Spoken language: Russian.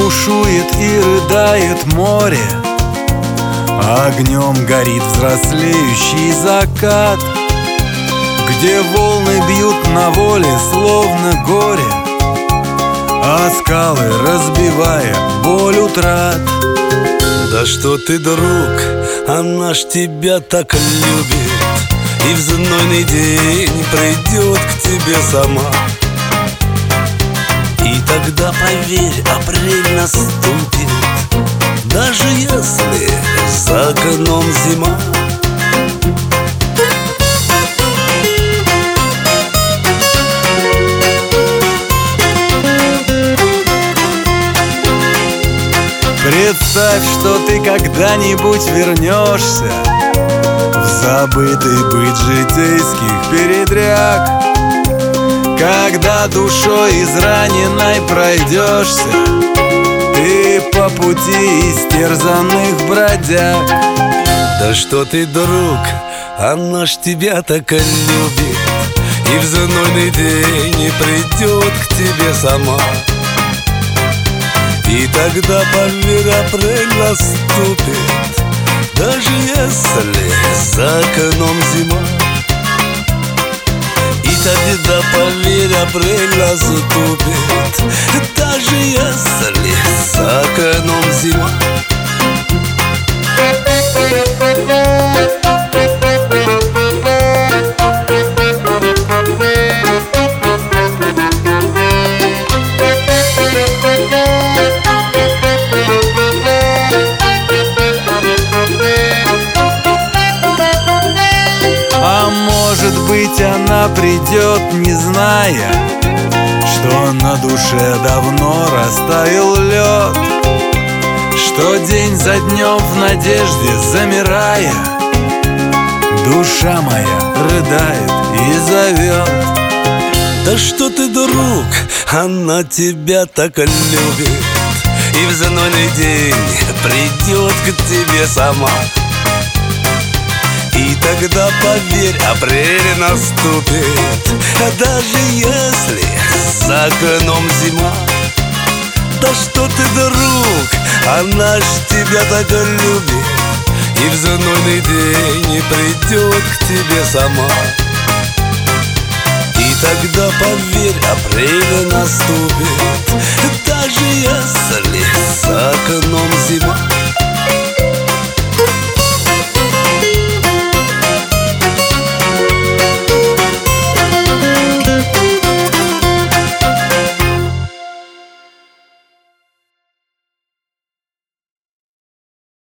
бушует и рыдает море, огнем горит взрослеющий закат, где волны бьют на воле, словно горе, а скалы разбивая боль утрат. Да что ты, друг, она ж тебя так любит, и в знойный день придет к тебе сама. И тогда, поверь, апрель наступит, даже если за окном зима. Представь, что ты когда-нибудь вернешься в забытый быт житейских передряг, когда душой израненной пройдешься ты по пути истерзанных бродяг. Да что ты, друг, она ж тебя так любит, и в знойный день придет к тебе сама. И тогда, поверь, апрель наступит, даже если за окном зима. И тогда, поверь, апрель наступит, даже если за окном зима. Может быть, она придет, не зная, что на душе давно растаял лед, что день за днем в надежде замирая, душа моя рыдает и зовет. Да что ты, друг, она тебя так любит, и в знойный день придет к тебе сама. И тогда, поверь, апрель наступит, даже если за окном зима. Да что ты, друг, она ж тебя так любит, и в знойный день придет к тебе сама. И тогда, поверь, апрель наступит, даже если за окном